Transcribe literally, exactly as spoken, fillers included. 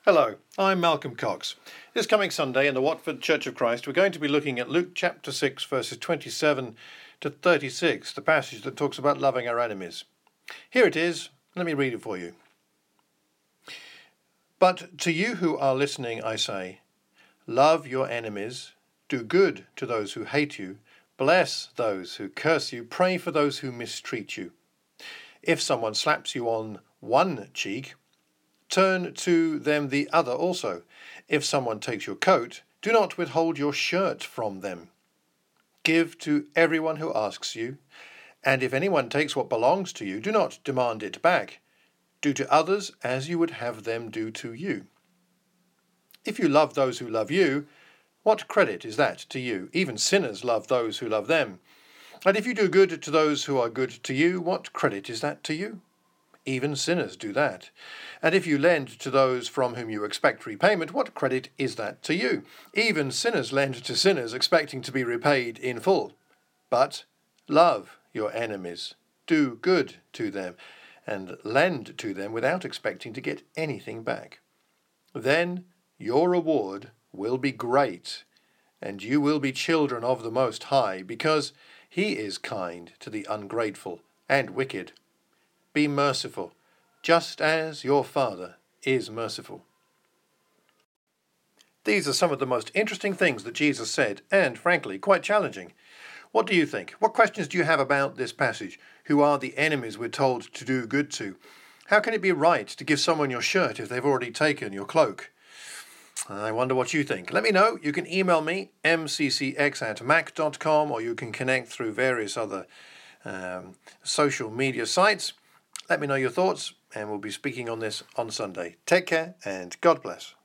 Hello, I'm Malcolm Cox. This coming Sunday in the Watford Church of Christ, we're going to be looking at Luke chapter six, verses twenty-seven to thirty-six, the passage that talks about loving our enemies. Here it is. Let me read it for you. But to you who are listening, I say, love your enemies, do good to those who hate you, bless those who curse you, pray for those who mistreat you. If someone slaps you on one cheek, turn to them the other also. If someone takes your coat, do not withhold your shirt from them. Give to everyone who asks you, and if anyone takes what belongs to you, do not demand it back. Do to others as you would have them do to you. If you love those who love you, what credit is that to you? Even sinners love those who love them. And if you do good to those who are good to you, what credit is that to you? Even sinners do that. And if you lend to those from whom you expect repayment, what credit is that to you? Even sinners lend to sinners, expecting to be repaid in full. But love your enemies, do good to them, and lend to them without expecting to get anything back. Then your reward will be great, and you will be children of the Most High, because He is kind to the ungrateful and wicked. Be merciful, just as your Father is merciful. These are some of the most interesting things that Jesus said, and frankly, quite challenging. What do you think? What questions do you have about this passage? Who are the enemies we're told to do good to? How can it be right to give someone your shirt if they've already taken your cloak? I wonder what you think. Let me know. You can email me, m c c x at mac dot com, or you can connect through various other um, social media sites. Let me know your thoughts, and we'll be speaking on this on Sunday. Take care, and God bless.